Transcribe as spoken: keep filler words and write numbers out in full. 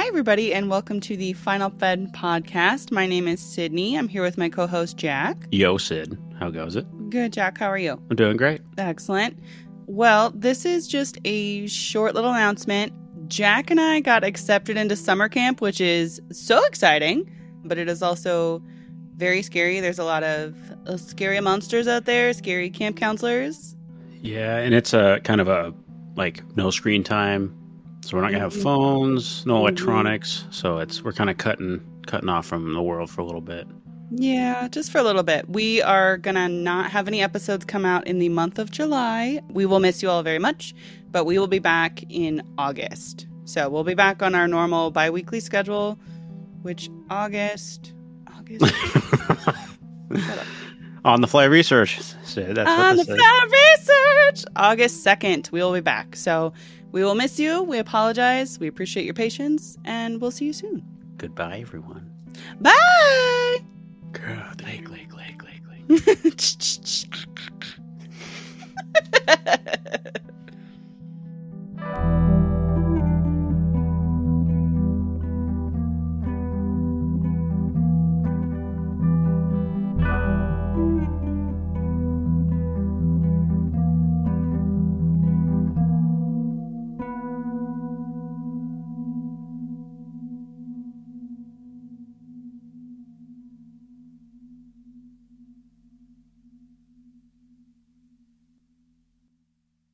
Hi, everybody, and welcome to the Final Fed podcast. My name is Sydney. I'm here with my co-host, Jack. Yo, Sid. How goes it? Good, Jack. How are you? I'm doing great. Excellent. Well, this is just a short little announcement. Jack and I got accepted into summer camp, which is so exciting, but it is also very scary. There's a lot of uh, scary monsters out there, scary camp counselors. Yeah, and it's a kind of a, like, no screen time. So we're not going to have phones, no electronics. Mm-hmm. So it's we're kind of cutting cutting off from the world for a little bit. Yeah, just for a little bit. We are going to not have any episodes come out in the month of July. We will miss you all very much, but we will be back in August. So we'll be back on our normal bi-weekly schedule, which August... August... Shut up. On the Fly Research. So that's on what the Fly Research! August second, we will be back. So we will miss you. We apologize. We appreciate your patience, and we'll see you soon. Goodbye, everyone. Bye! God, click, click, click, click, click.